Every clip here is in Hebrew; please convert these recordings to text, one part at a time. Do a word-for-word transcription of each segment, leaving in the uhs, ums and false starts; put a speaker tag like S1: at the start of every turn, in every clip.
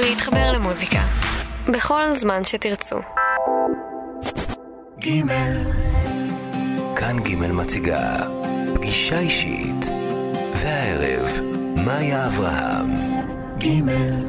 S1: להתחבר למוזיקה בכל זמן שתרצו.
S2: גימל כאן גימל מציגה פגישה אישית, והערב מאיה אברהם. גימל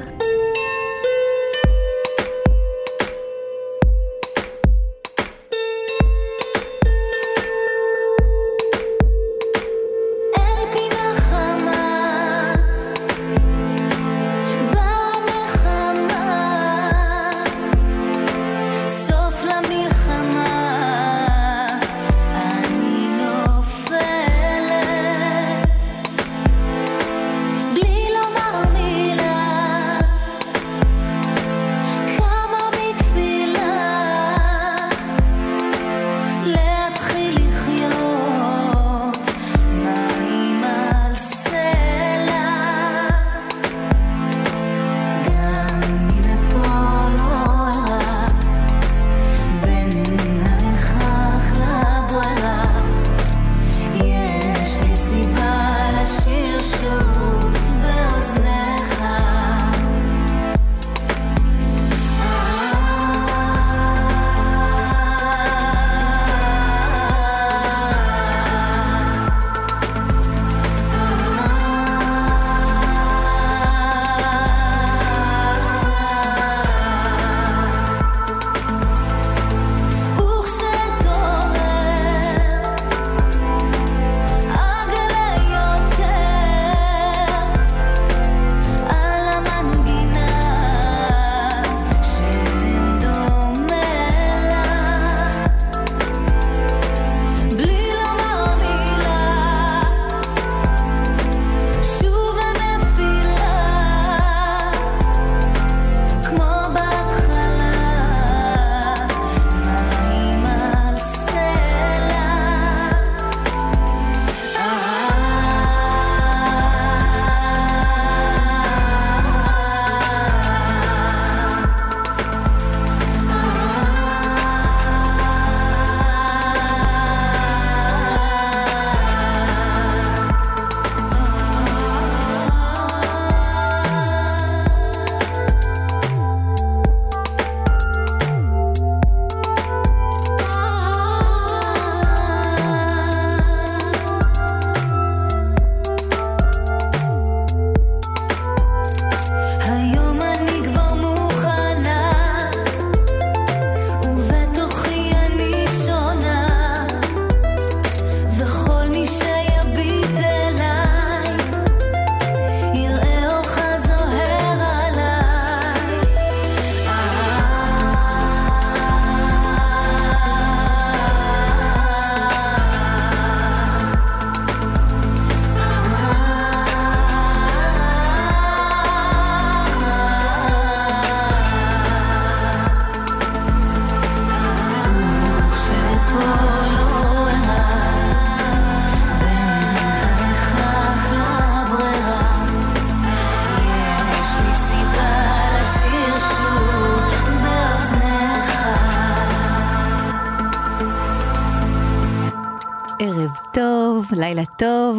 S3: לילה טוב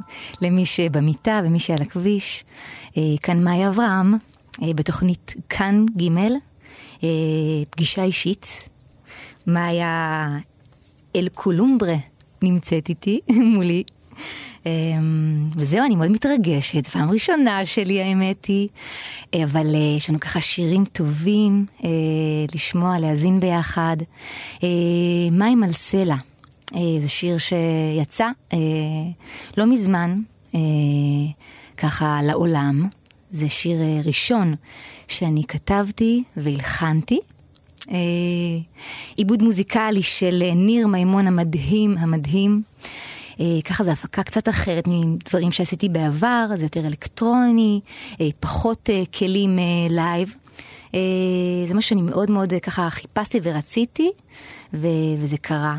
S3: למי שבמיטה ומי שעל הכביש. כאן מאיה אברהם בתוכנית כאן גימל, פגישה אישית. מאיה אל קולומברה נמצאת איתי מולי, וזהו, אני מאוד מתרגשת, פעם ראשונה שלי האמת היא, אבל יש לנו ככה שירים טובים לשמוע, להזין ביחד. מים על סלע, זה שיר שיצא לא מזמן ככה לעולם. זה שיר ראשון שאני כתבתי והלחנתי, עיבוד מוזיקלי של ניר מימון המדהים המדהים. ככה זה הפקה קצת אחרת מדברים שעשיתי בעבר, זה יותר אלקטרוני, פחות כלים לייב. זה מה שאני מאוד מאוד ככה חיפשתי ורציתי, וזה קרה.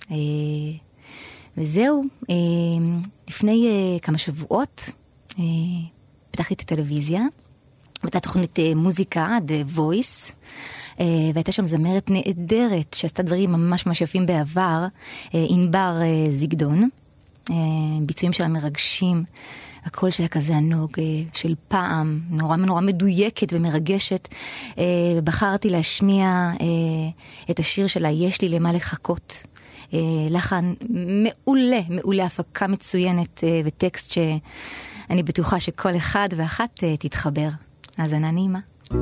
S3: וזהו, לפני כמה שבועות פתחתי את הטלוויזיה, והייתה תוכנית מוזיקה, The Voice, והייתה שם זמרת נהדרת שעשתה דברים ממש ממש יפים בעבר, ענבר זיגדון, ביצועים שלה מרגשים, הקול שלה כזה ענוג של פעם, נורא נורא מדויקת ומרגשת. בחרתי להשמיע את השיר שלה, יש לי למה לחכות. לחן מעולה, מעולה, הפקה מצוינת וטקסט שאני בטוחה שכל אחד ואחת תתחבר. אז אני נעימה.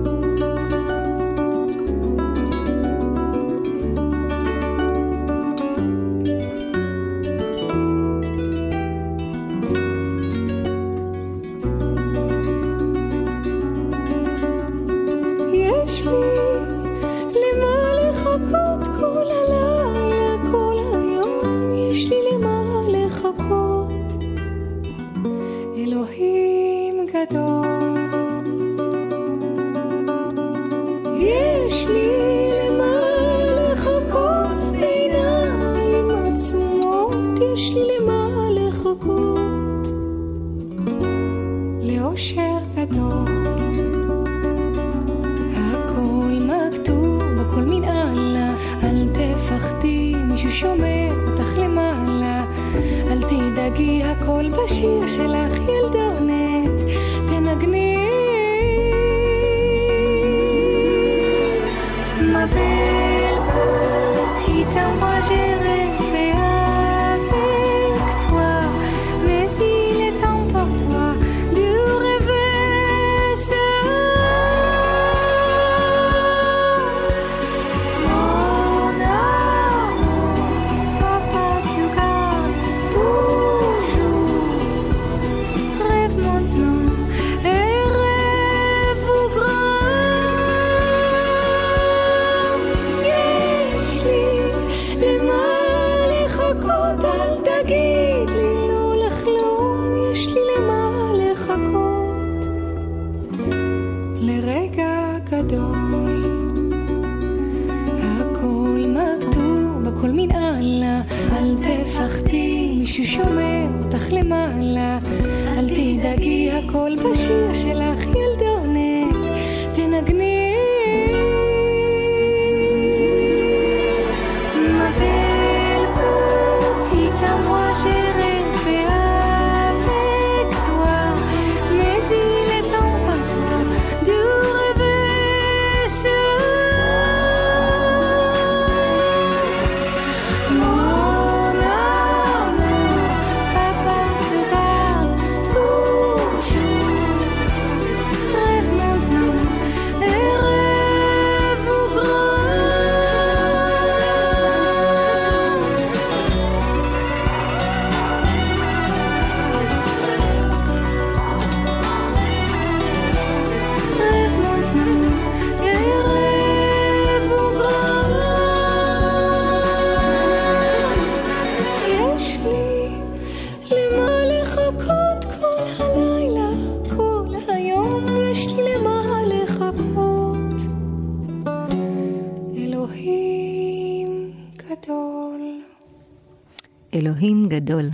S3: אלוהים גדול.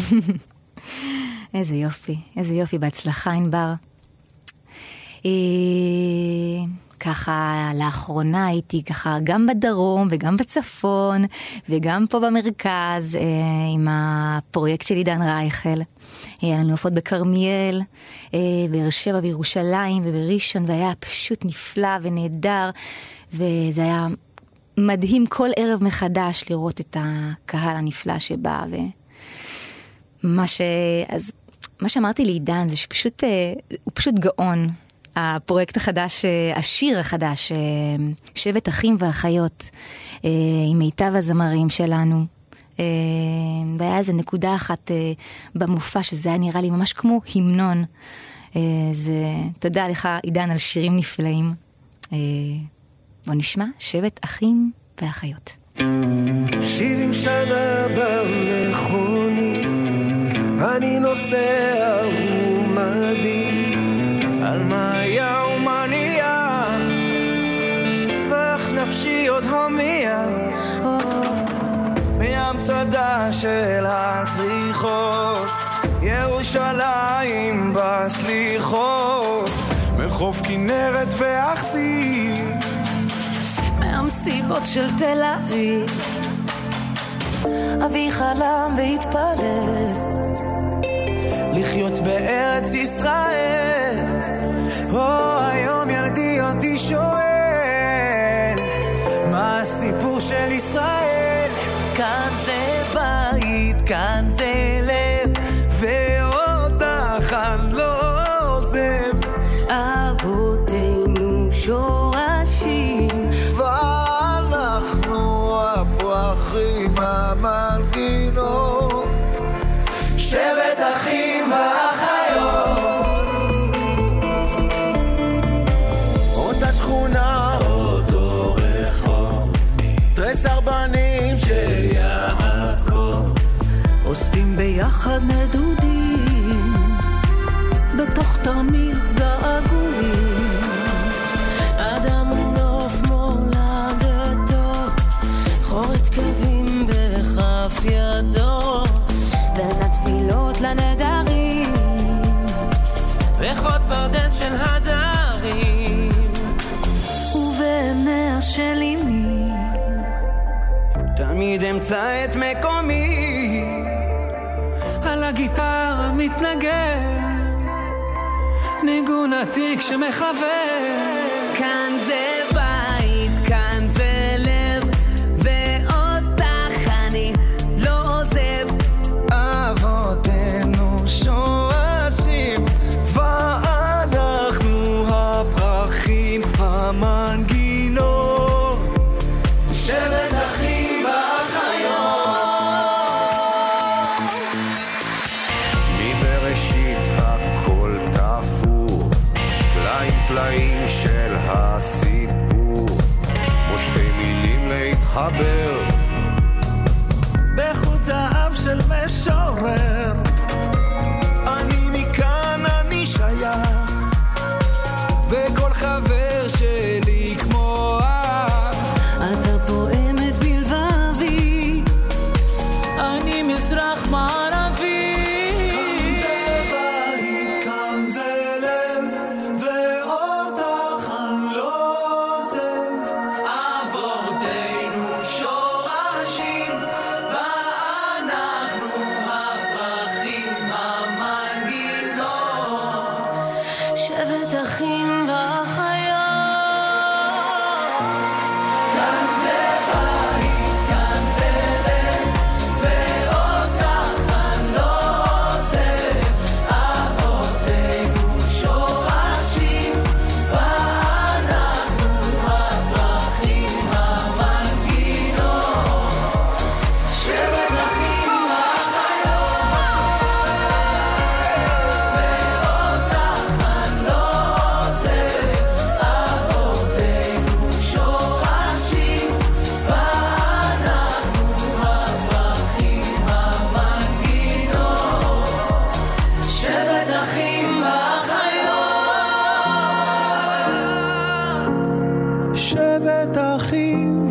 S3: איזה יופי, איזה יופי, בהצלחה ענבר. אה, ככה לאחרונה הייתי ככה גם בדרום וגם בצפון וגם פה במרכז אה, עם הפרויקט של עידן רייכל. היה לנו הופעות בכרמיאל, אה, באר שבע בירושלים ובראשון, והיה פשוט נפלא ונהדר, וזה היה מדהים כל ערב מחדש לראות את הקהל הנפלא שבא. ומה ש... אז מה שאמרתי לעידן זה שפשוט, הוא פשוט גאון. הפרויקט החדש, השיר החדש, שבט אחים ואחיות, עם מיטב הזמרים שלנו. והיה איזו נקודה אחת במופע שזה היה נראה לי ממש כמו המנון. זה, תודה לך עידן על שירים נפלאים. בוא נשמע שבט אחים ואחיות.
S4: שבעים שנה במכונית אני נוסע ומביט על מה היה ומה נהיה ואיך נפשי עוד הומיה מהמצדה של הזריחות ירושלים בסליחות מחוף כנרת ואכסיר מהמסיבות של תל אביב אבי חלם והתפלל לחיות בארץ ישראל. או היום ילדי אותי שואל, מה הסיפור של ישראל? כאן זה בית, כאן זה לב, ואותך אני לא עוזב.
S5: אבותינו שורשים,
S6: ואנחנו הפרחים המנגינות,
S4: שבט אחים ואחיות,
S6: אותה שכונה,
S4: אותו רחוב,
S6: תרס ארבנים
S4: של יעקב,
S5: אוספים ביחד נדודים בתוך תרמיל געגועים. אדם ונוף מולדתו, חורת קווים בכף ידו,
S3: בין התפילות לנדרים,
S5: ריחות פרדס של הדרים, ובעיניה של אמי
S4: תמיד אמצא את מקומי, על הגיטרה מתנגן ניגון עתיק שמחבר.
S5: כאן זה בית, כאן זה לב, ואותך אני לא עוזב.
S4: אבותינו שורשים, ואנחנו הפרחים המנגינות, שבט אחים ואחיות. מבראשית הכל תפור, טלאים טלאים של הסיפור, כמו שתי מילים להתחבר בחוט זהב של משורר. אני מכאן אני שייך, וכל חבר שלי כמו אח.
S5: אתה פועמת בלבבי, אני מזרח מערבי.
S4: כאן זה לב, ואותך אני לא עוזב. אבותינו שורשים, ואנחנו הפרחים המנגינות,
S5: שבט אחים ואחיות.
S4: כאן זה בית, כאן זה לב, ואותך אני לא עוזב. אבותינו שורשים, ואנחנו הפרחים המנגינות, שבט אחים ואחיות. שבט אחים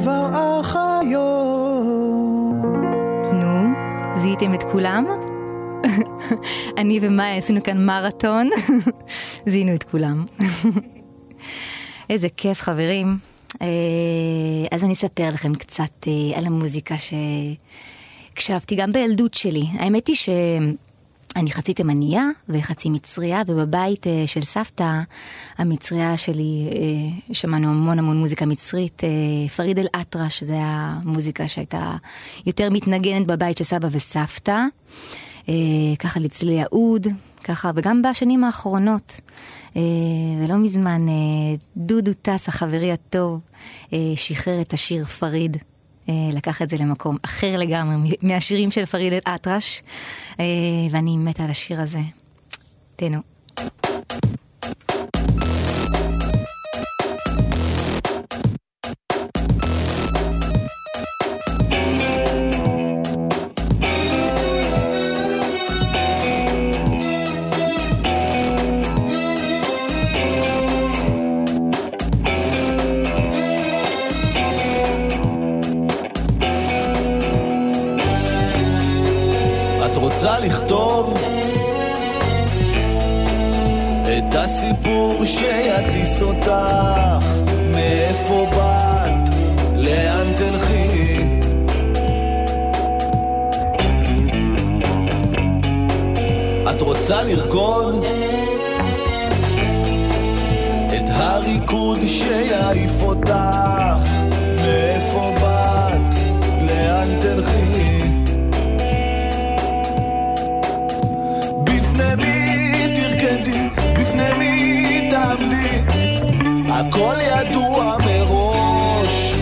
S4: ואחיות.
S3: נו, זיהיתם את כולם? אני ומאיה עשינו כאן מרתון, זיהינו את כולם. איזה כיף חברים. אז אני אספר לכם קצת על המוזיקה שהקשבתי גם בילדות שלי. האמת היא שאני חצי תימניה וחצי מצריה, ובבית של סבתא המצריה שלי שמענו המון המון מוזיקה מצרית. פריד אל אטרש, זה המוזיקה שהייתה יותר מתנגנת בבית של סבא וסבתא. ככה לצלילי העוד, ככה, וגם בשנים האחרונות, ולא מזמן דודו טס, החברי הטוב, שחרר את השיר פריד, לקח את זה למקום אחר לגמרי מהשירים של פריד אל אטרש, ואני מתה על השיר הזה. תנו.
S6: רוצה לכתוב את הסיפור שיטיס אותך, מאיפה באת, לאן תלכי. את רוצה לרקוד? את הריקוד שיעיף אותך. מאיפה באת? לאן תלכי? בפני מי תרקדי? בפני מי תעמדי? הכל ידוע מראש.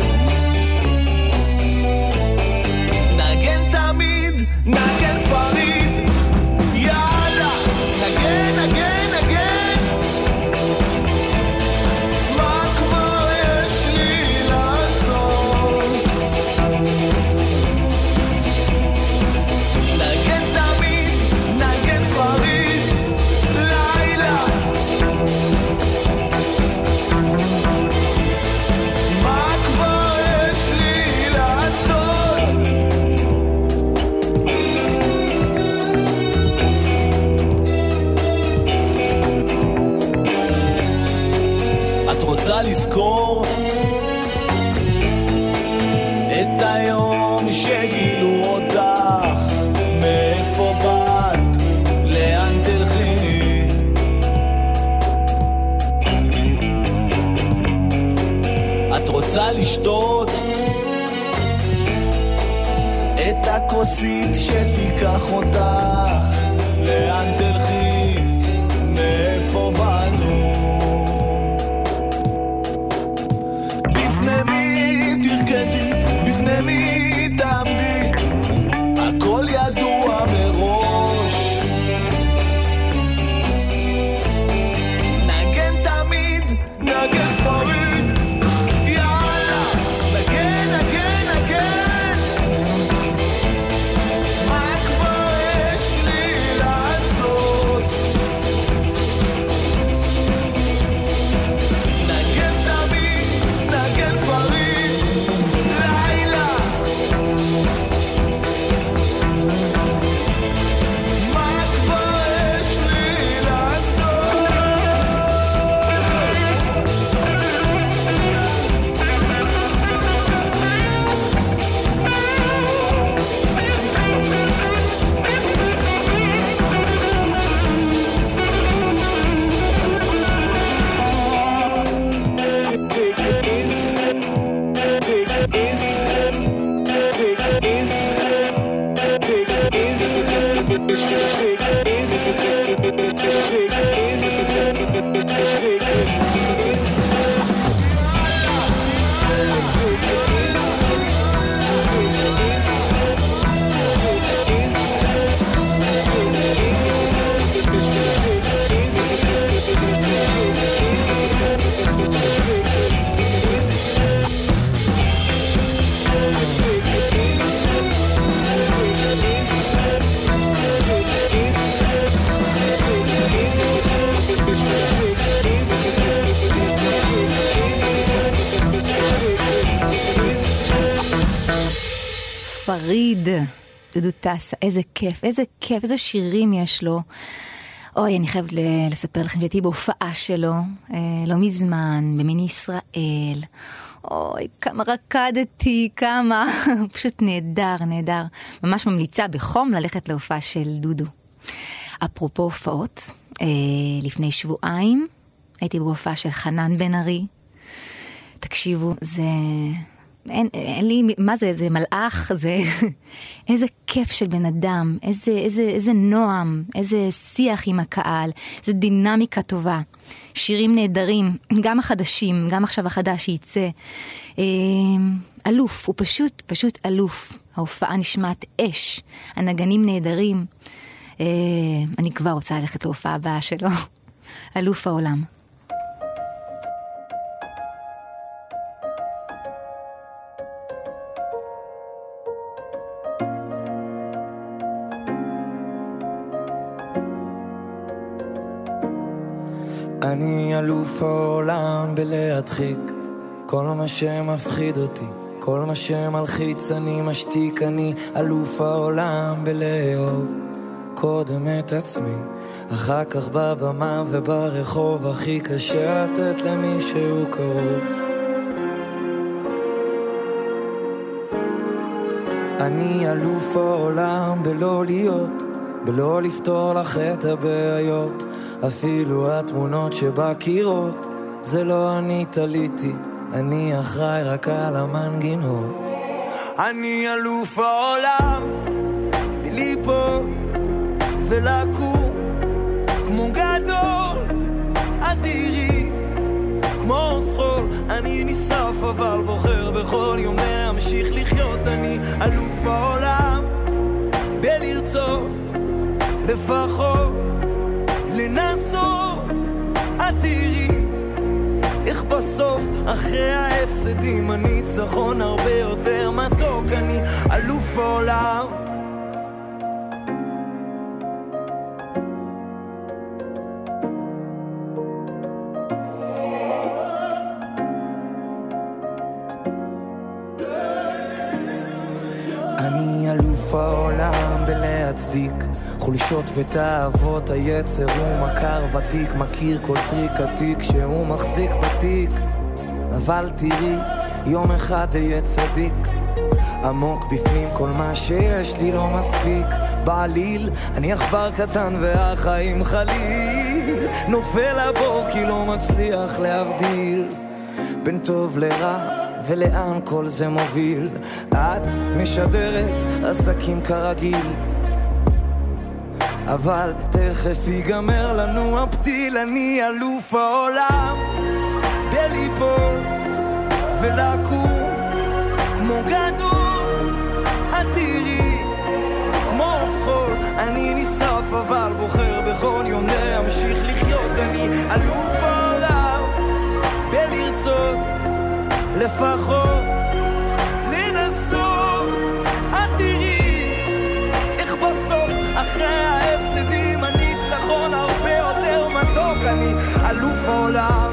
S6: נגן תמיד, נגן פריד. יאללה, נגן, נגן, נגן. מה כבר יש לי לעשות? נגן תמיד, נגן פריד. לילה. מה כבר יש לי לעשות? את רוצה לזכור את היום שגילו אותך? מאיפה באת? לאן תלכי? את רוצה לשתות את הכוסית שתיקח אותך? לאן תלכי? מאיפה באנו? בפני מי תרקדי? בפני מי תעמדי? הכל ידוע מראש. נגן תמיד, נגן פריד. יאללה, נגן, נגן, נגן. מה כבר יש לי לעשות? נגן תמיד, נגן פריד. לילה. מה כבר יש לי לעשות?
S3: פריד, דודו טסה, איזה כיף, איזה כיף, איזה שירים יש לו. אוי, אני חייבת לספר לכם שהייתי בהופעה שלו, לא מזמן, במיני ישראל. אוי, כמה רקדתי, כמה, פשוט נהדר, נהדר. ממש ממליצה בחום ללכת להופעה של דודו. אפרופו הופעות, לפני שבועיים הייתי בהופעה של חנן בן ארי. תקשיבו, זה... אין, אין לי, מה זה, זה מלאך, זה, איזה כיף של בן אדם, איזה, איזה, איזה נועם, איזה שיח עם הקהל, איזה דינמיקה טובה, שירים נהדרים, גם החדשים, גם עכשיו החדש שייצא, אלוף, הוא פשוט, פשוט אלוף, ההופעה נשמעת אש, הנגנים נהדרים, אני כבר רוצה ללכת להופעה הבאה שלו, אלוף העולם.
S7: אני אלוף העולם בלהדחיק כל מה שמפחיד אותי, כל מה שמלחיץ אני משתיק. אני אלוף העולם בלאהוב קודם את עצמי, אחר כך בבמה וברחוב הכי קשה לתת למישהו קרוב. אני אלוף העולם בלא להיות בלא לפתור לך את הבעיות, אפילו התמונות שבקירות, זה לא אני תליתי, אני אחראי רק על המנגינות. אני אלוף העולם, בליפול ולקום, כמו גדול, אדירי, כמו חול, אני נשרף אבל בוחר בכל יום להמשיך לחיות. אני אלוף העולם, בלרצות, לפחות, לנסות, אדירי, איך בסוף אחרי ההפסדים הניצחון הרבה יותר מתוק. אני אלוף העולם, אני אלוף העולם בלהצדיק חולשות ותאוות היצר, הוא מכר ותיק, מכיר כל טריק עתיק שהוא מחזיק בתיק. אבל תראי, יום אחד יהיה צדיק, עמוק בפנים כל מה שיש לי לא מספיק. בעליל, אני אכבר קטן והחיים חליל, נופל הבור כי לא מצליח להבדיל בין טוב לרע ולאן כל זה מוביל. את משדרת עסקים כרגיל, אבל תכף ייגמר לנו הפתיל. אני אלוף העולם, בליפול ולקום, כמו גדול, אדירי, כמו חול, אני נשרף אבל בוחר בכל יום להמשיך לחיות. אני אלוף העולם, בלרצות, לפחות, לנסות, אדירי, איך בסוף אחרי ההפסדים הניצחון הרבה יותר מתוק. אני אלוף העולם,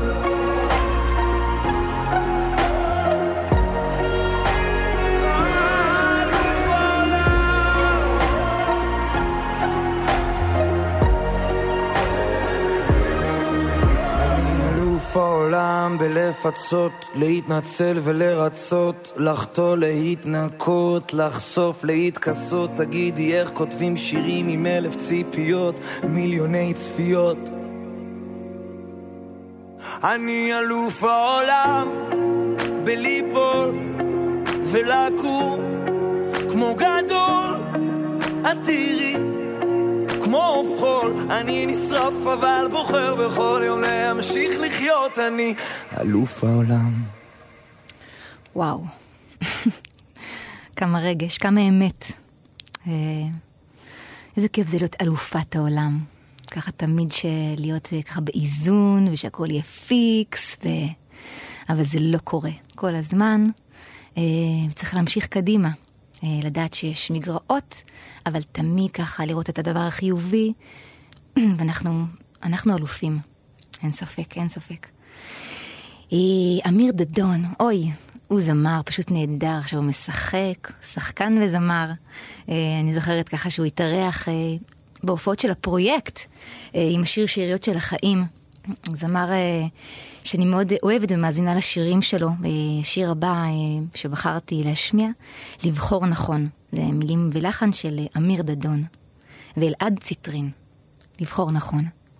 S7: העולם בלפצות, להתנצל ולרצות, לחתול להתנקות, לחשוף להתכסות. תגידי איך כותבים שירים עם אלף ציפיות, מיליוני צפיות. אני אלוף העולם, בליפול ולקום, כמו גדול, אדירי, כמו חול, אני נשרף אבל בוחר בכל יום להמשיך לחיות. אני אלוף העולם.
S3: וואו. כמה רגש, כמה אמת. איזה כיף זה להיות אלופת העולם. ככה תמיד להיות ככה באיזון ושהכל יהיה פיקס, ו... אבל זה לא קורה כל הזמן. צריך להמשיך קדימה. לדעת שיש מגרעות, אבל תמיד ככה לראות את הדבר החיובי, ואנחנו אנחנו אלופים, אין ספק, אין ספק. אמיר דדון, אוי, הוא זמר, פשוט נהדר, עכשיו הוא משחק, שחקן וזמר. אני זוכרת ככה שהוא התארח בהופעות של הפרויקט, עם השיר שיריות של החיים. הוא זמר שאני מאוד אוהבת ומאזינה לשירים שלו. שיר הבא שבחרתי להשמיע, לבחור נכון. זה מילים ולחן של אמיר דדון ואלעד ציטרין. לבחור נכון.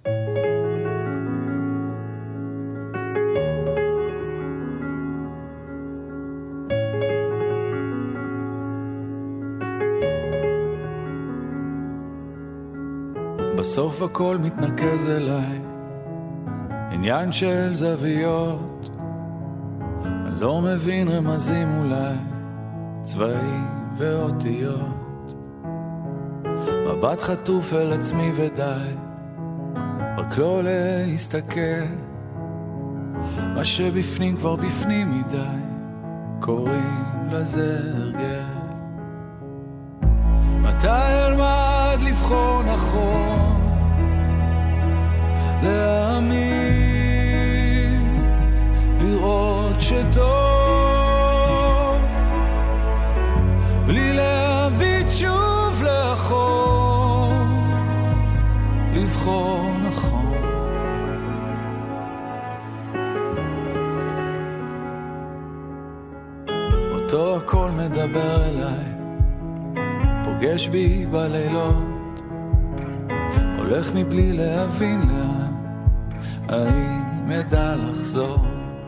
S6: בסוף הכל מתנקז אליי, עניין של זוויות, אני לא מבין רמזים אולי, צבעים ואותיות, מבט חטוף אל עצמי ודי, רק לא להסתכל, מה שבפנים כבר בפנים מדי, קוראים לזה הרגל. מתי אלמד לבחור נכון, להאמין, לראות שטוב, בלי להביט שוב לאחור, לבחור נכון. אותו הכל מדבר אליי, פוגש בי בלילות, הולך מבלי להבין לאן, האם אדע לחזור?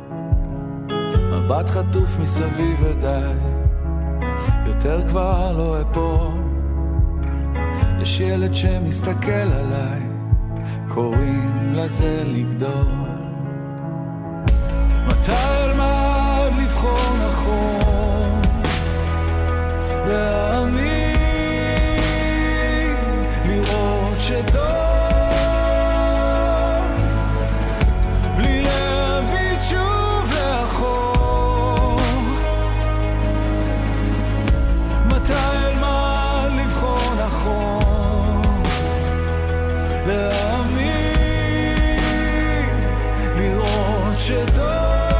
S6: מבט חטוף מסביב ודי, יותר כבר לא אפול. יש ילד שמסתכל עליי, קוראים לזה לגדול. מתי אלמד לבחור נכון, להאמין, לראות שטוב, בלי להביט שוב לאחור? מתי אלמד לבחור נכון, להאמין, לראות שטוב,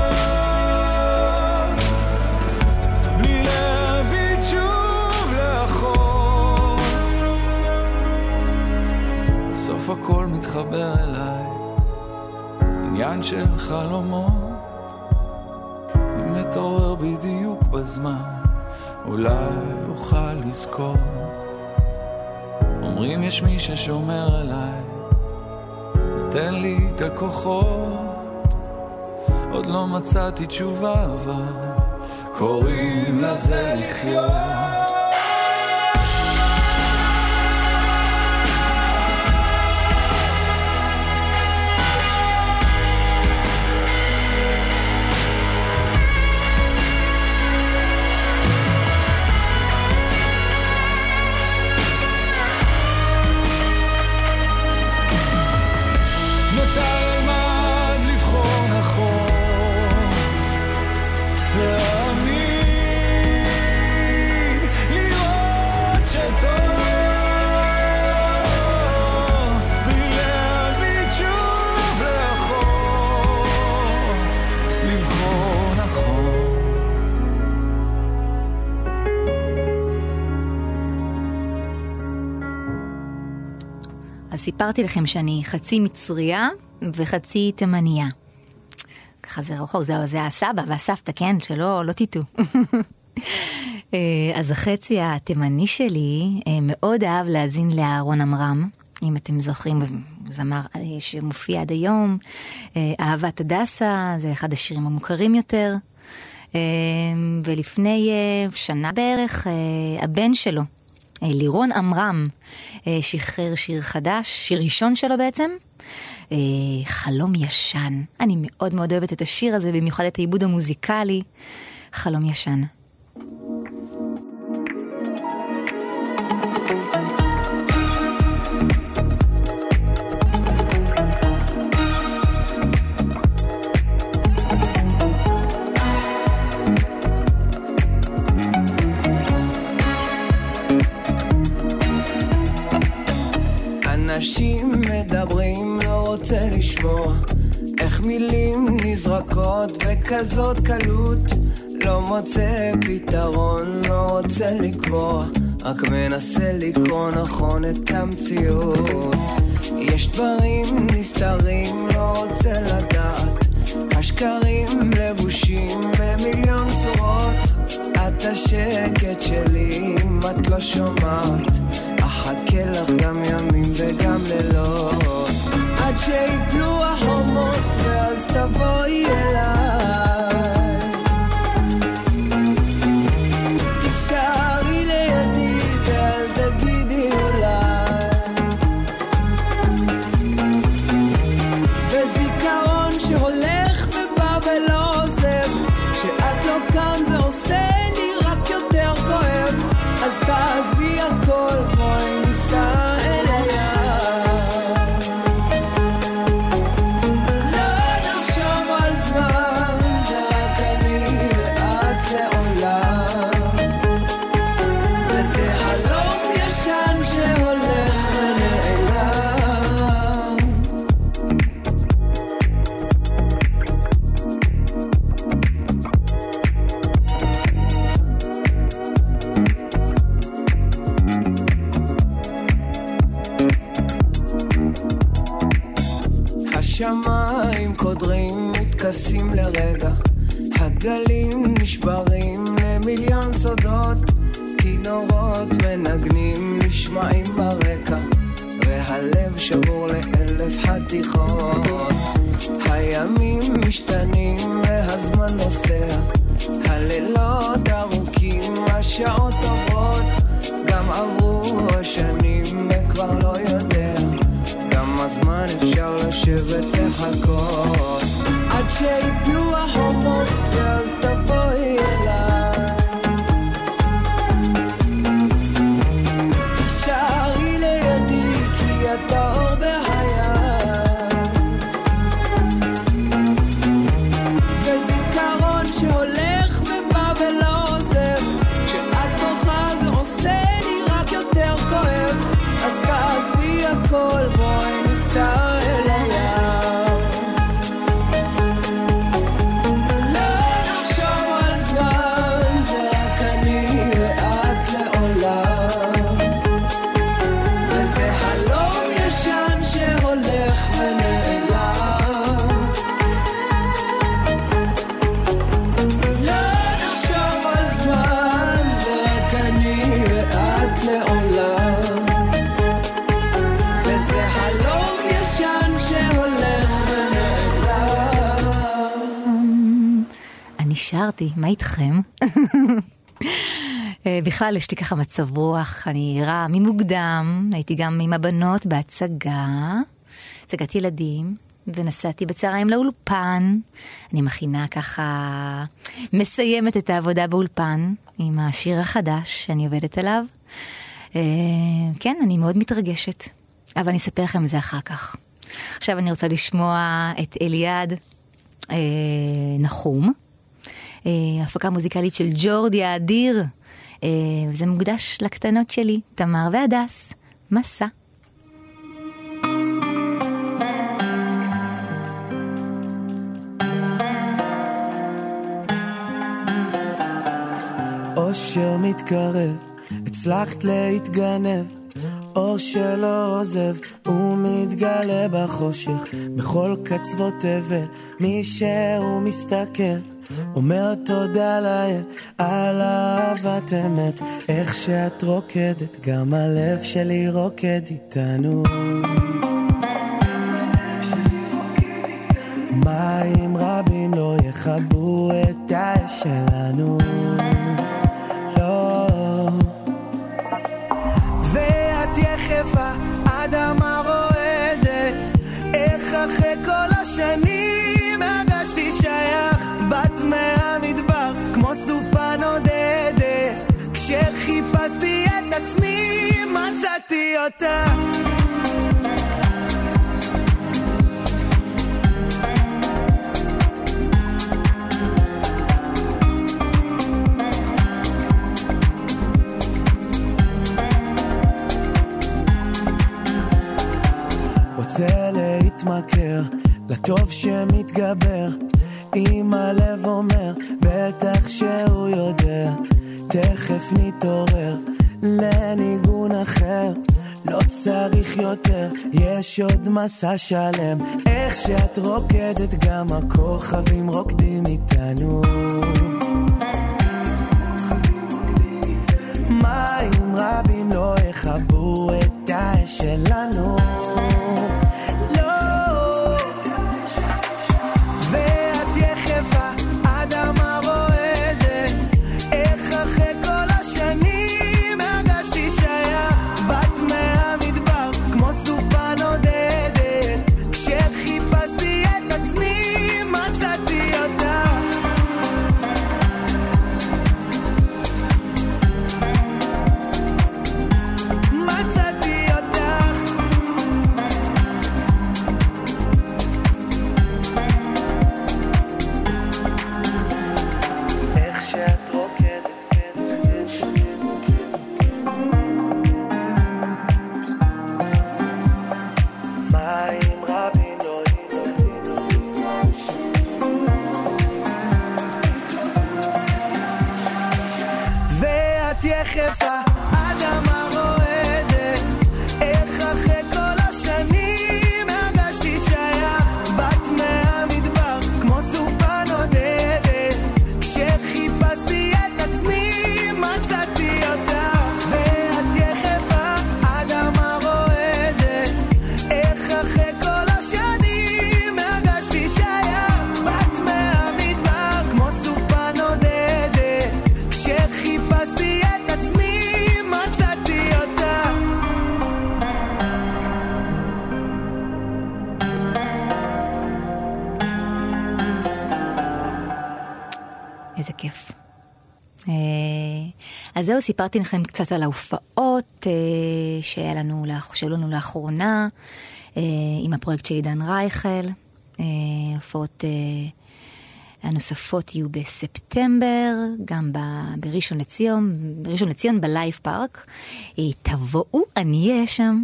S6: הכל מתחבר אליי, עניין של חלומות. אם נתעורר בדיוק בזמן, אולי אוכל לזכור. אומרים יש מי ששומר עליי, נתן לי את הכוחות. עוד לא מצאתי תשובה, אבל קוראים לזה לחיות.
S3: סיפרתי לכם שאני חצי מצריה וחצי תימניה. ככה זה רחוק, זה, זה הסבא והסבתא, כן? שלא לא תיתו. אז החצי התימני שלי מאוד אהב להזין לאהרון עמרם, אם אתם זוכרים, זמר שמופיע עד היום. אהבת הדסה, זה אחד השירים המוכרים יותר. ולפני שנה בערך, הבן שלו, לירון עמרם, שחרר שיר חדש, שיר ראשון שלו בעצם, חלום ישן. אני מאוד מאוד אוהבת את השיר הזה, במיוחד את העיבוד המוזיקלי, חלום ישן.
S8: אנשים מדברים, לא רוצה לשמוע איך מילים נזרקות בכזאת קלות. לא מוצא פתרון, לא רוצה לקבוע, רק מנסה לקרוא נכון את המציאות. יש דברים נסתרים, לא רוצה לדעת, השקרים לבושים במיליון צורות. את השקט שלי אם את לא שומעת, אחכה לך גם ימים וגם לילות, עד שיפלו החומות ואז תבואי אליי, תישארי לידי ואל תגידי אולי, וזיכרון שהולך ובא ולא עוזב, כשאת לא כאן זה עושה לי רק יותר כואב. אז תעזבי הכל, בואי ניסע אל הים, לא נחשוב על זמן, זה רק אני ואת לעולם, וזה חלום ישן שהולך ונעלם. השמיים קודרים, מתכסים לרגע, הגלים נשברים למיליון סודות, כינורות מנגנים נשמעים ברקע, והלב שבור לאלף חתיכות. הימים משתנים והזמן נוסע, הלילות ארוכים, השעות עוברות, גם עברו השנים וכבר לא יודע כמה זמן אפשר לשבת לחכות עד שיפלו החומות ואז תבואי אליי. תישארי לידי כי אתה אור בחיי, וזיכרון שהולך ובא ולא עוזב, כשאת בוכה זה עושה לי רק יותר כואב. אז תעזבי הכל, בואי ניסע אל הים, לא נחשוב על זמן, זה רק אני ואת לעולם, וזה חלום ישן שהולך ונעלם. לא נחשוב על זמן, זה רק אני ואת לעולם, וזה חלום ישן שהולך ונעלם.
S3: אני שרתי, מה איתכם? אה, בכלל יש לי ככה מצב רוח, אני ערה ממוקדם, הייתי גם עם הבנות בהצגה, הצגת ילדים, ונסעתי בצהריים לאולפן. אני מכינה ככה, מסיימת את העבודה באולפן עם השיר החדש שאני עובדת עליו. אה, כן, אני מאוד מתרגשת, אבל אני אספר לכם זה אחר כך. עכשיו אני רוצה לשמוע את אליעד אה, נחום, אה, הפקה מוזיקלית של ג'ורדי האדיר, אה, זה מוקדש לקטנות שלי, תמר והדס, מסע.
S8: אושר מתקרב, הצלחת להתגנב, אור שלא עוזב, הוא מתגלה בחושך, בכל קצוות תבל, מי שהוא מסתכל, אומר תודה לאל, על אהבת אמת, איך שאת רוקדת, גם הלב שלי רוקד איתנו. מים רבים לא יכבו את האש שלנו, לא. ואת יחפה, אדמה רועדת, איך אחרי כל השנים הרגשתי שייך, בת מהמדבר כמו סופה נודדת, כשחיפשתי את עצמי מצאתי אותה. רוצה להתמכר לטוב שמתגבר, אם הלב אומר בטח שהוא יודע, תכף נתעורר לניגון אחר, לא צריך יותר, יש עוד מסע שלם, איך שאת רוקדת גם הכוכבים רוקדים איתנו. מים רבים לא יכבו את האש שלנו,
S3: איזה כיף. אז זהו, סיפרתי לכם קצת על ההופעות שהיה לנו, שהיו לנו לאחרונה, עם הפרויקט של עידן רייכל. הופעות הנוספות יהיו בספטמבר, גם בראשון לציון, בראשון לציון בלייב פארק. תבואו, אני אהיה שם.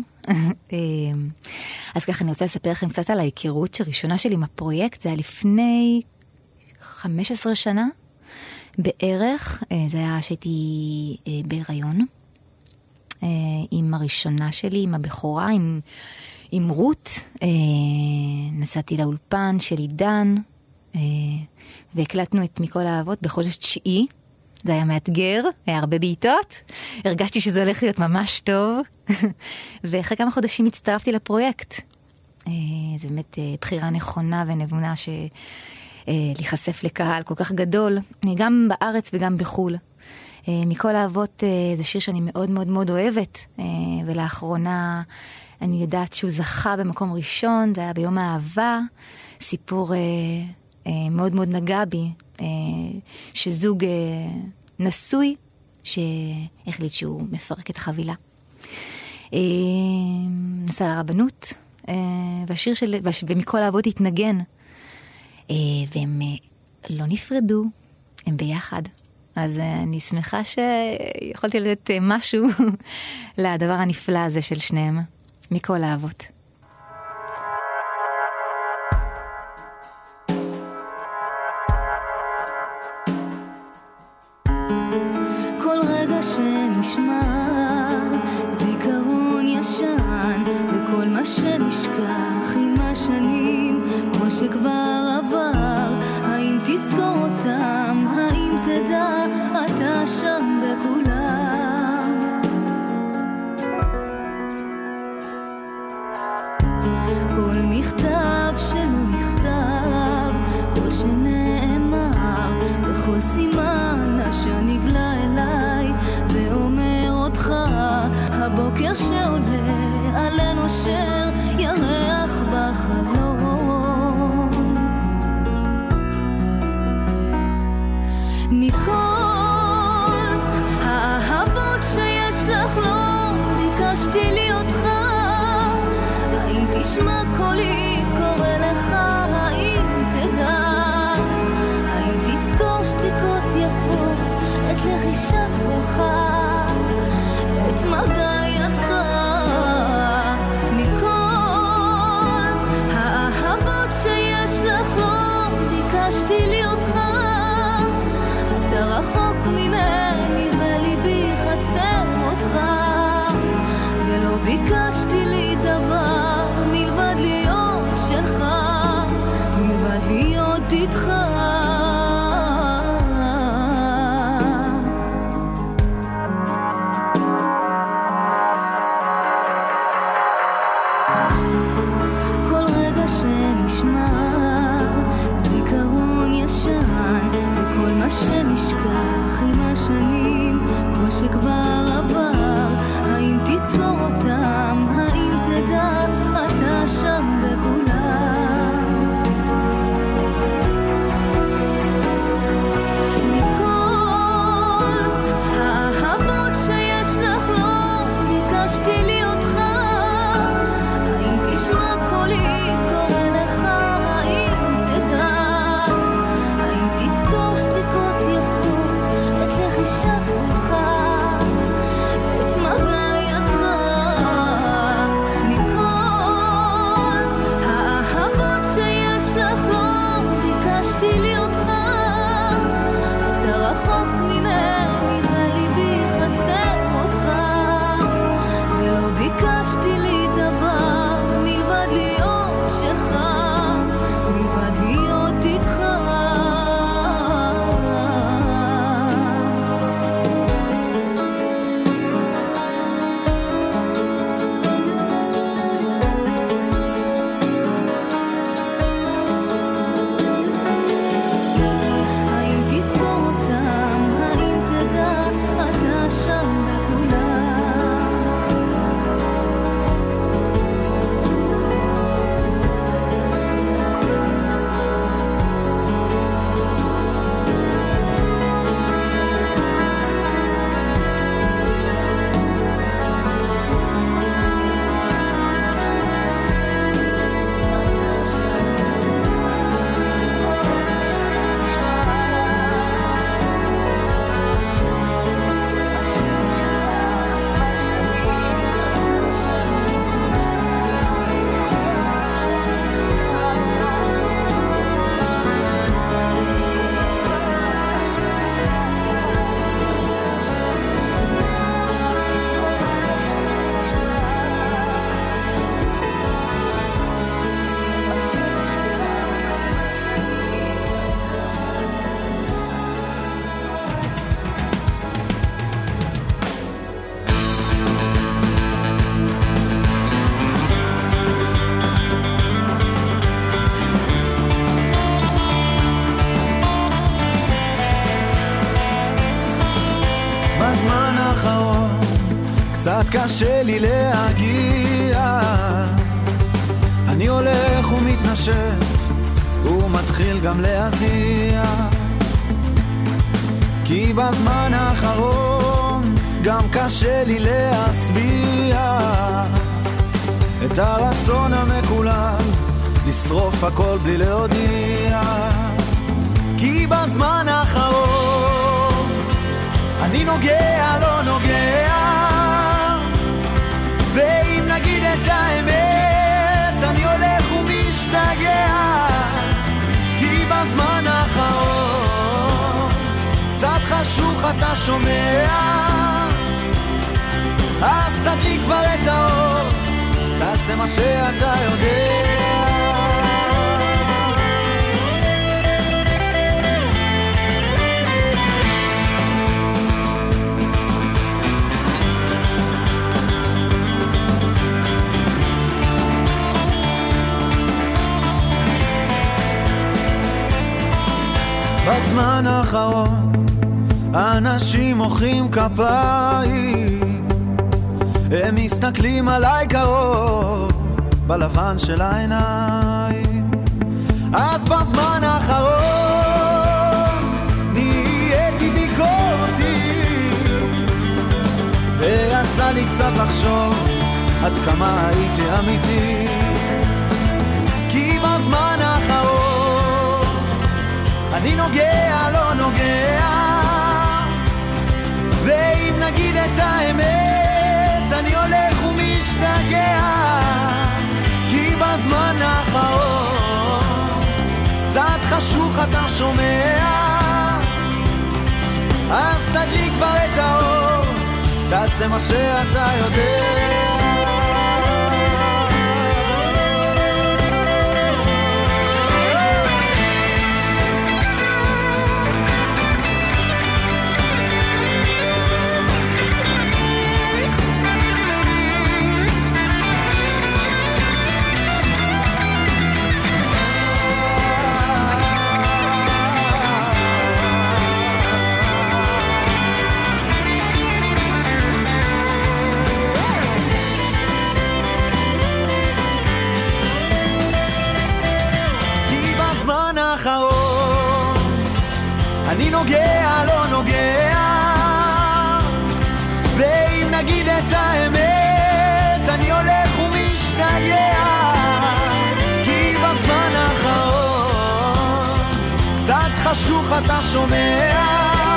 S3: אז ככה אני רוצה לספר לכם קצת על ההיכרות הראשונה שלי עם הפרויקט. זה היה לפני חמש עשרה שנה בערך. זה היה שהייתי בהיריון עם הראשונה שלי, עם הבכורה, עם, עם רות. נסעתי לאולפן של עידן והקלטנו את מכל האהבות בחודש תשיעי. זה היה מאתגר, היה הרבה בעיטות. הרגשתי שזה הולך להיות ממש טוב. ואחרי כמה חודשים הצטרפתי לפרויקט. זה באמת בחירה נכונה ונבונה שלהיחשף לקהל כל כך גדול, גם בארץ וגם בחול. מכל האהבות זה שיר שאני מאוד מאוד מאוד אוהבת, ולאחרונה אני יודעת שהוא זכה במקום ראשון, זה היה ביום האהבה, סיפור מאוד מאוד נגע בי, שזוג נשוי שהחליט שהוא מפרק את החבילה. נסע לרבנות, והשיר של, ומכל האהבות התנגן, והם לא נפרדו, הם ביחד. אז אני שמחה שיכולתי לתת משהו לדבר הנפלא הזה של שניהם, מכל האהבות.
S5: כל רגע שנשמר זיכרון ישן, וכל מה שנשכח עם השנים, כל שכבר עבר, האם תזכור אותם, האם תדע אתה שם בכולם. כל מכתב שלא נכתב, כל שנאמר, בכל סימן אשר נגלה אליי ואומר אותך, הבוקר שעולה על אושר ירח בחלום. מכל האהבות שיש לך לא ביקשתי לי אותך, האם תשמע קולי קורא לך, האם תדע, האם תזכור שתיקות יפות, את לחישת קולך, את מגע ידך. מכל
S6: קצת קשה לי להגיע, אני הולך ומתנשף ומתחיל גם להזיע, כי בזמן האחרון גם קשה לי להסביע את הרצון המקולל לשרוף הכל בלי להודיע, כי בזמן האחרון אני נוגע לא נוגע, ואם נגיד את האמת אני הולך ומשתגע, כי בזמן האחרון קצת חשוך אתה שומע, אז תדליק כבר את האור, תעשה מה שאתה יודע. בזמן האחרון אנשים מוחאים כפיים, הם מסתכלים עליי קרוב בלבן של העיניים, אז בזמן האחרון נהייתי ביקורתי, ויצא לי קצת לחשוב עד כמה הייתי אמיתי, כי בזמן האחרון אני נוגע לא נוגע, ואם נגיד את האמת אני הולך ומשתגע, כי בזמן האחרון קצת חשוך אתה שומע, אז תדליק כבר את האור, תעשה מה שאתה יודע. אני נוגע לא נוגע, ואם נגיד את האמת אני הולך ומשתגע, כי בזמן האחרון קצת חשוך אתה שומע,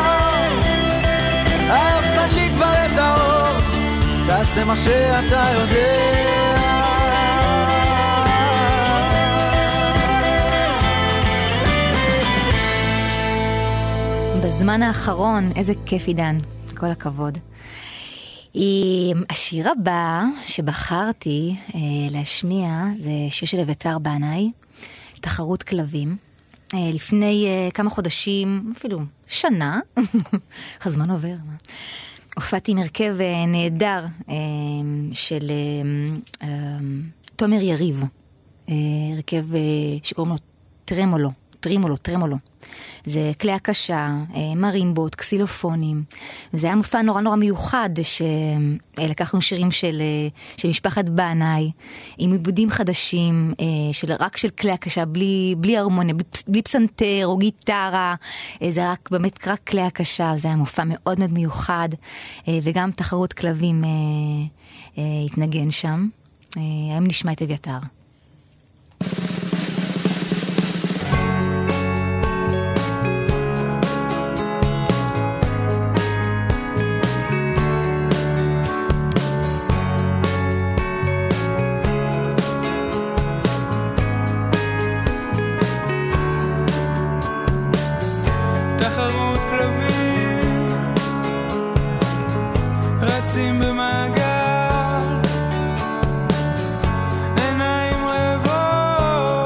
S6: אז תדליק כבר את האור, תעשה מה שאתה יודע.
S3: בזמן האחרון, איזה כיף עידן, כל הכבוד. השיר הבא שבחרתי אה, להשמיע זה שיר של אביתר בנאי, תחרות כלבים. אה, לפני אה, כמה חודשים, אפילו שנה, הזמן עובר. הופעתי עם הרכב אה, נהדר אה, של אה, אה, תומר יריב, אה, הרכב אה, שקוראים לו טרמולו, טרימולו, טרמולו. זה כלי הקשה, מרימבות, קסילופונים. וזה היה מופע נורא נורא מיוחד, שלקחנו שירים של, של משפחת בנאי, עם עיבודים חדשים, של, רק של כלי הקשה, בלי, בלי הרמוניה, בלי, בלי פסנתר או גיטרה. זה רק, באמת רק כלי הקשה. זה היה מופע מאוד מאוד מיוחד, וגם תחרות כלבים התנגן שם. היום נשמע את אביתר.
S9: במעגל, עיניים רעבות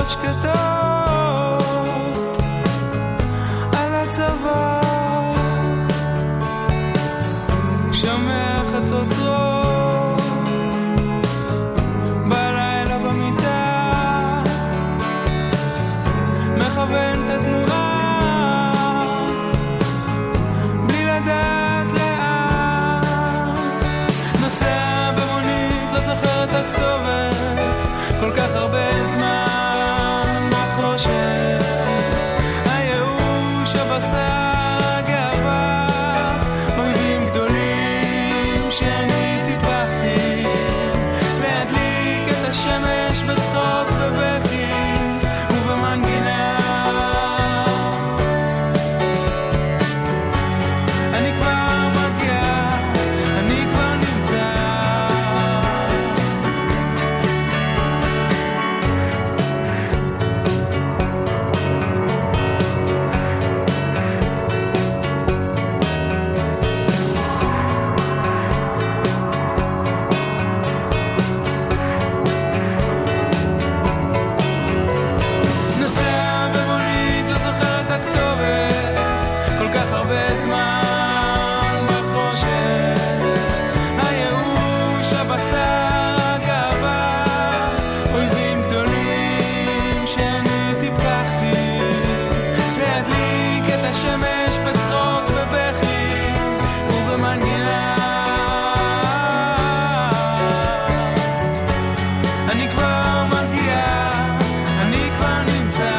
S9: מחשבות שקטות על הצבא, שומע חצוצרות בלילה במיטה, מכוון את התנועה בלי לדעת לאן, נוסע במונית לא זוכר את הכתובת, כל כך הרבה זמן בחושך, הייאוש הבשר הגאווה, אויבים גדולים שאני טיפחתי, להדליק את השמש בצחוק ובכי ובמנגינה. אני כבר מגיע, אני כבר נמצא, נוסע במונית לא זוכר את הכתובת, כל כך הרבה זמן בחושך, הייאוש הבשר הגאווה, אויבים גדולים שאני טיפחתי, להדליק את השמש בצחוק ובכי ובמנגינה. אני כבר מגיע, אני כבר נמצא,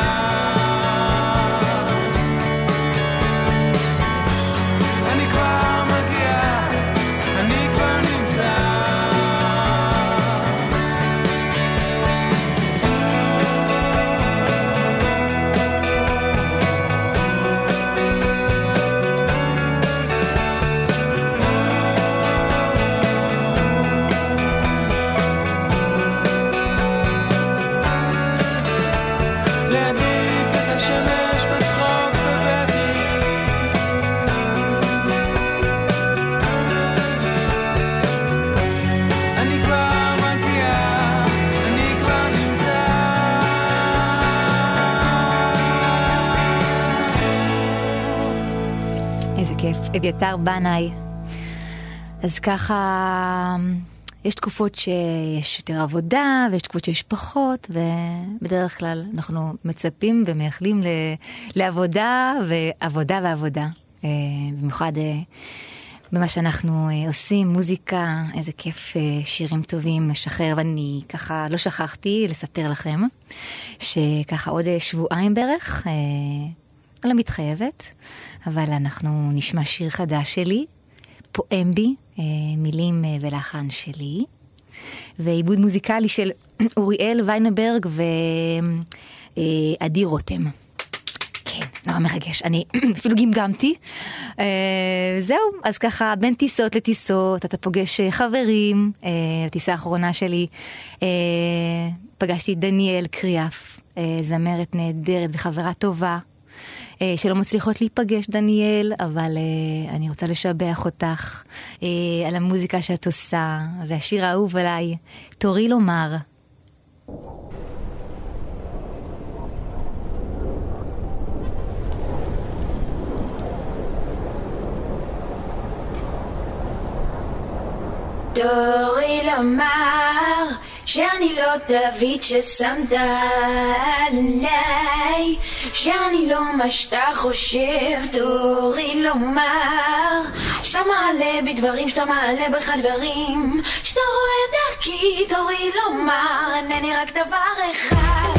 S9: אני כבר מגיע, אני כבר נמצא. להדליק את השמש בצחוק ובכי, אני כבר מגיע, אני כבר נמצא.
S3: איזה כיף, אביתר בנאי. אז ככה, יש תקופות שיש יותר עבודה, ויש תקופות שיש פחות, ובדרך כלל אנחנו מצפים ומייחלים ל- לעבודה, ועבודה ועבודה. אה, במיוחד אה, במה שאנחנו אה, עושים, מוזיקה, איזה כיף, אה, שירים טובים, לשחרר, ואני ככה לא שכחתי לספר לכם, שככה עוד אה, שבועיים בערך, אה, לא מתחייבת, אבל אנחנו נשמע שיר חדש שלי, פועם בי, מילים ולחן שלי, ועיבוד מוזיקלי של אוריאל ויינברג ועדי רותם. כן, נורא מרגש. אני אפילו גמגמתי. זהו, אז ככה, בין טיסות לטיסות, אתה פוגש חברים. הטיסה האחרונה שלי, פגשתי את דניאל קריאף, זמרת נהדרת וחברה טובה, שלא מצליחות להיפגש, דניאל, אבל uh, אני רוצה לשבח אותך uh, על המוזיקה שאת עושה, והשיר האהוב עליי, תורי לומר.
S5: תורי לומר שאני לא דוד ששמת עליי, שאני לא מה שאתה חושב. תורי לומר שאתה מעלה בדברים, שאתה מעלה בך דברים, שאתה רואה דרכי. תורי לומר אינני רק דבר אחד.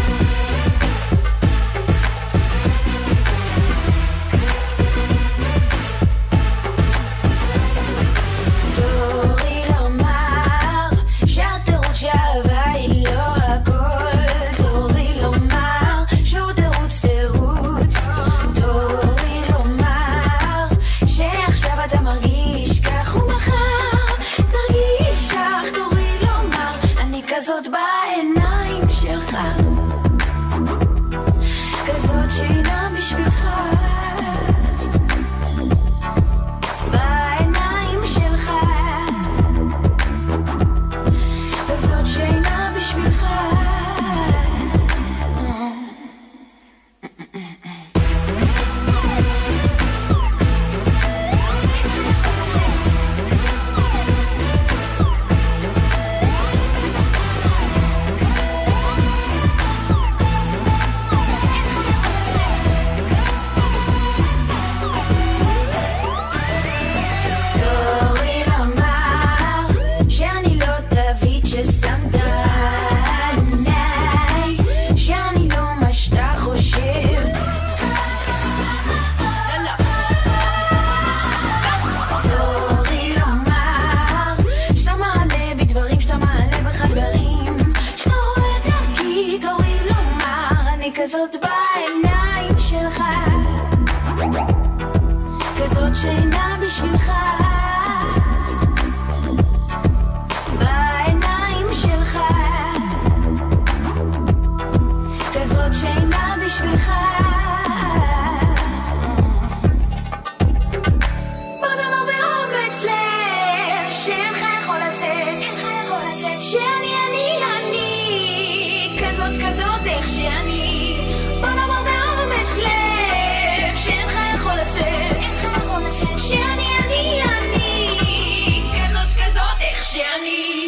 S5: כזאת בעיניים שלך, כזאת שאינה בשבילך, בעיניים שלך, כזאת שאינה בשבילך. שינה בשבילך בעיניים שלך כזאת שינה בשבילך בוא נאמר באומץ לב שאינך יכול לשאת שאני אני אני כזאת כזאת איך שאני בוא נאמר באומץ לב שאינך יכול לשאת שאני אני אני כזאת כזאת איך שאני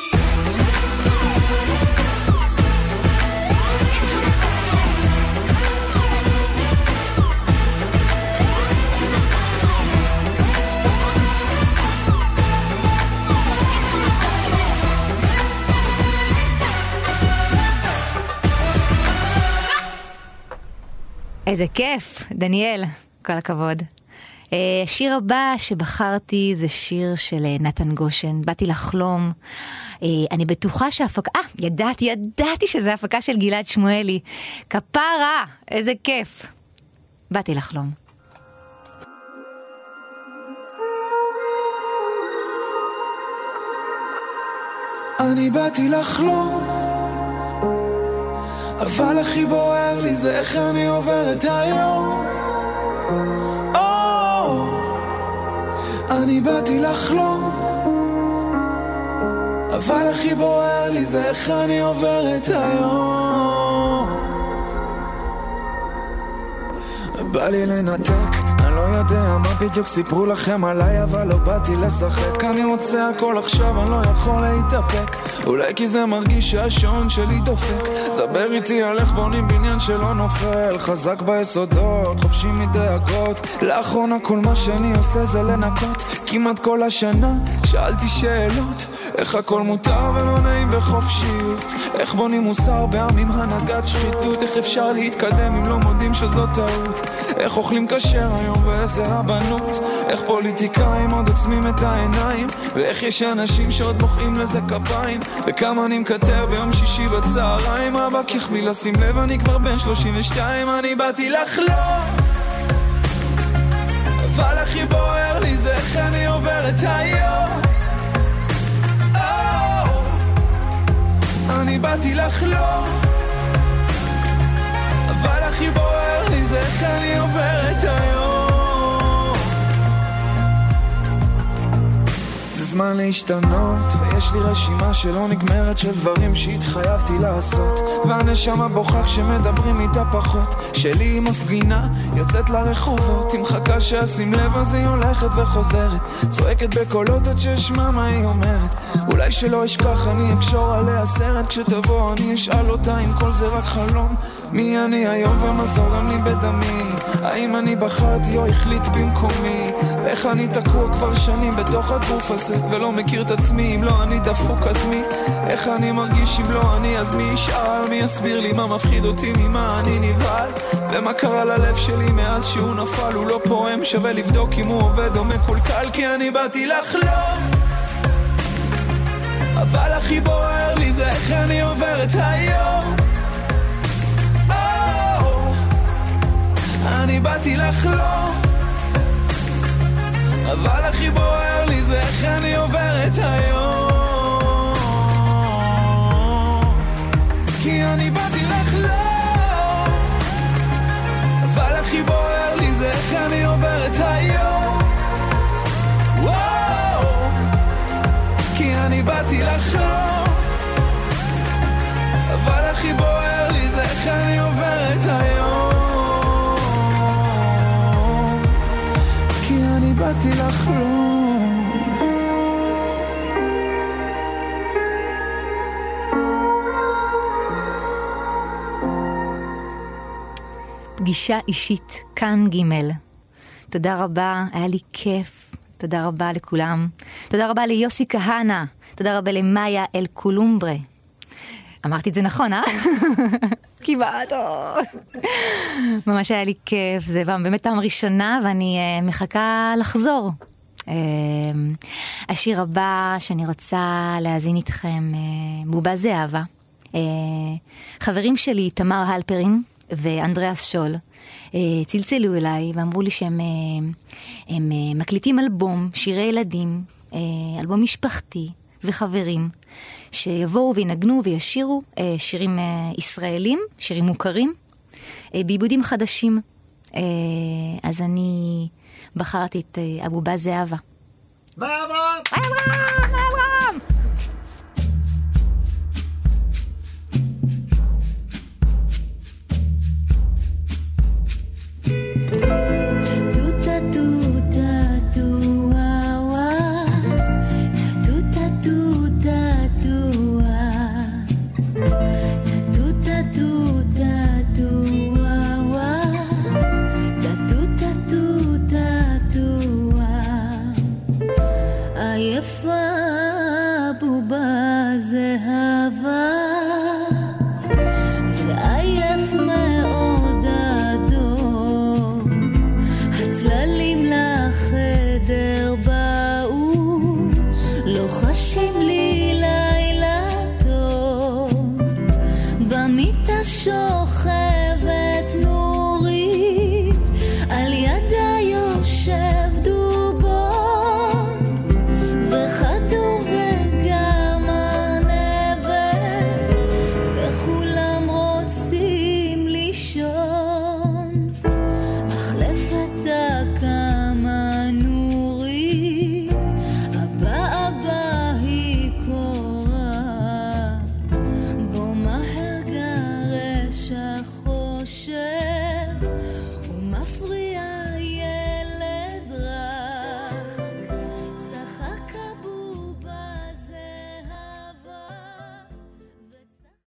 S3: איזה כיף, דניאל, כל הכבוד. השיר הבא שבחרתי זה שיר של נתן גושן, באתי לחלום. אני בטוחה שהפקה, אה, ידעתי, ידעתי שזה הפקה של גלעד שמואלי. כפרה, איזה כיף. באתי לחלום.
S6: אני באתי לחלום אבל הכי בוער לי זה איך אני עובר את היום או, אני באתי לחלום אבל הכי בוער לי זה איך אני עובר את היום בא לי לנתק אני לא יודע מה בדיוק סיפרו לכם עליי אבל לא באתי לשחק אני רוצה הכל עכשיו אני לא יכול להתאפק אולי כי זה מרגיש שהשעון שלי דופק דבר איתי על איך בונים בניין שלא נופל חזק ביסודות, חופשי מדאגות לאחרונה כל מה שאני עושה זה לנקות כמעט כל השנה שאלתי שאלות איך הכל מותר ולא נעים בחופשיות איך בונים מוסר בעמים הנהגת שחיתות איך אפשר להתקדם אם לא מודים שזו טעות איך אוכלים כשר היום ואיזה רבנות איך פוליטיקאים עוד עוצמים את העיניים ואיך יש אנשים שעוד מוחאים לזה כפיים וכמה אני מקטר ביום שישי בצהריים אבא כחבי לשים לב אני כבר בן שלושים ושתיים אני באתי לחלום אבל הכי בוער לי זה איך אני עובר את היום אני באתי לחלום אבל הכי בוער לי זה איך אני עובר את היום זה זמן להשתנות ויש לי רשימה שלא נגמרת של דברים שהתחייבתי לעשות והנשמה בוכה כשמדברים איתה פחות שלי היא מפגינה יוצאת לרחובות היא מחכה שעשים לב אז היא הולכת וחוזרת צועקת בקולות עד ששמע מה היא אומרת אולי שלא אשכח אני אקשור עליה סרט כשתבוא אני אשאל אותה אם כל זה רק חלום מי אני היום ומה זורם לי בדמי האם אני בחרתי או החליט במקומי איך אני תקוע כבר שנים בתוך הגוף הזה ולא מכיר את עצמי אם לא אני דפוק אז מי איך אני מרגיש אם לא אני אז מי ישאל מי יסביר לי מה מפחיד אותי ממה אני נבהל ומה קרה ללב שלי מאז שהוא נפל הוא לא פועם שווה לבדוק אם הוא עובד או מקולקל כי אני באתי לחלום אבל הכי בוער לי זה איך אני עובר את היום אני באתי לחלום אבל הכי בוער לי זה איך אני עובר את היום כי אני באתי לחלום אבל הכי בוער לי זה איך אני עובר את היום כי אני באתי לחלום אבל הכי בוער לי זה איך אני עובר את היום אני באתי לחלום
S3: פגישה אישית, כאן גימל. תודה רבה, היה לי כיף. תודה רבה לכולם. תודה רבה ליוסי כהנה. תודה רבה למאיה אל קולומברה. אמרתי את זה נכון, אה? כמעט. ממש היה לי כיף. זה באמת פעם ראשונה ואני מחכה לחזור. השיר הבא שאני רוצה להזין איתכם, בובה זה אהבה. חברים שלי, תמר הלפרין ואנדריאס שול, צלצלו אליי ואמרו לי שהם הם מקליטים אלבום, שירי ילדים, אלבום משפחתי וחברים, שיבואו וינגנו וישירו שירים ישראלים, שירים מוכרים, בעיבודים חדשים. אז אני בחרתי את אבובה זהבה.
S10: ביי אברהם!
S3: ביי אברהם! ביי אברהם!
S5: If I